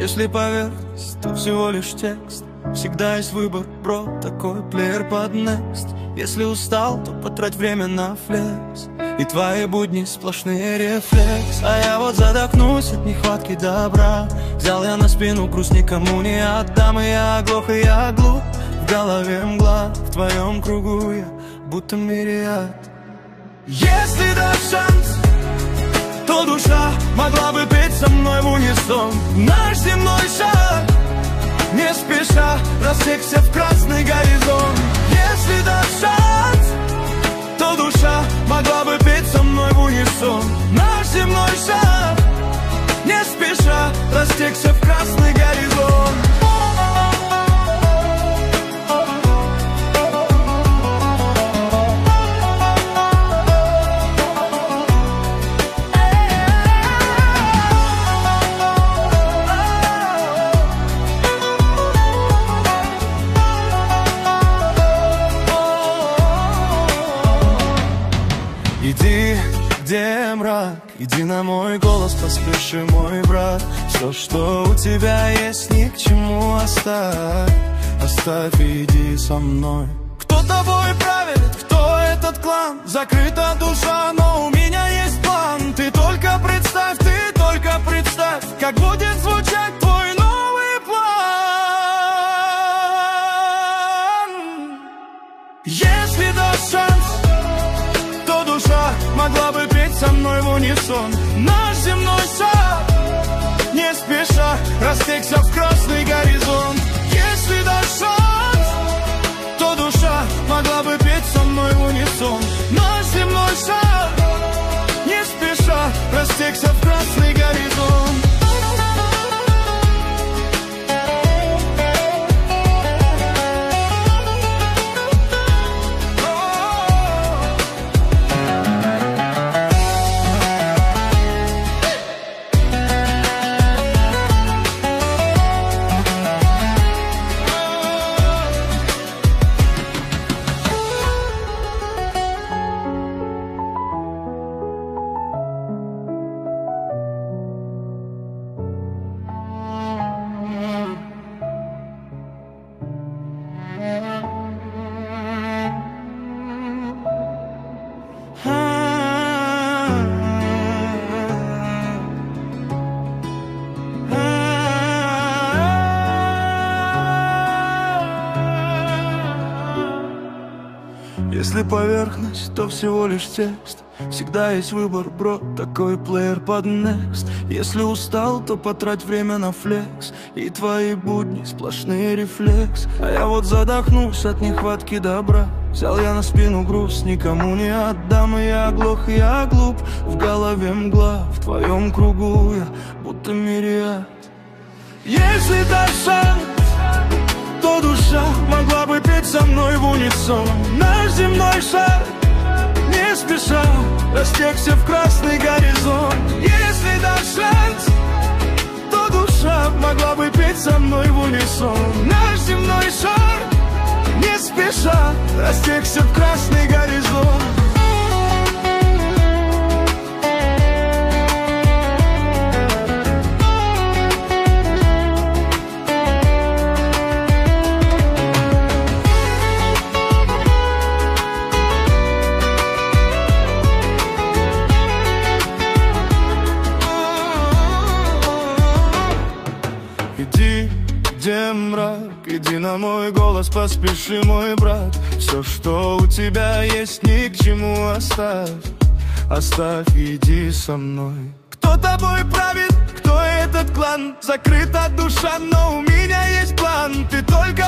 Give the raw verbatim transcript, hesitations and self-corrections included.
Если поверхность, то всего лишь текст. Всегда есть выбор, бро, такой плеер под next. Если устал, то потрать время на флекс. И твои будни сплошные рефлекс. А я вот задохнусь от нехватки добра. Взял я на спину груз, никому не отдам. И я оглох, и я глуп. В голове мгла, в твоем кругу я будто мириад. Если дашь шанс, то душа могла бы петь со мной в унисон. Наш земной шар, не спеша, растекся в красный горизонт. Если дашь шанс, то душа могла бы петь со мной в унисон. Наш земной шар, не спеша, растекся в красный горизонт. Иди, где мрак, иди на мой голос, поспеши, мой брат. Все, что у тебя есть, ни к чему оставь. Оставь и иди со мной. Кто тобой правит, кто этот клан? Закрыта душа, но у меня есть план. Ты только представь, ты только представь, как будет звучать твой новый план. Если дашь шанс, то душа могла бы петь со мной в унисон. Наш земной шар, не спеша, растекся в красный горизонт. Если дашь шанс, то душа могла бы петь со мной в унисон. Наш земной шар, не спеша, растекся в красный горизонт. Если поверхность, то всего лишь текст. Всегда есть выбор, бро, такой плеер под next. Если устал, то потрать время на флекс. И твои будни сплошные рефлекс. А я вот задохнусь от нехватки добра. Взял я на спину груз, никому не отдам. И я оглох, и я глуп. В голове мгла, в твоем кругу я будто мириад. Если дашь шанс, то душа могла бы петь со мной в унисон. Наш земной шар, не спеша, растекся в красный горизонт. Если дашь шанс, то душа могла бы петь со мной в унисон. Наш земной шар, не спеша, растекся в красный горизонт. Иди, где мрак, иди на мой голос, поспеши, мой брат. Все, что у тебя есть, ни к чему оставь. Оставь, иди со мной. Кто тобой правит, кто этот клан? Закрыта душа, но у меня есть план. Ты только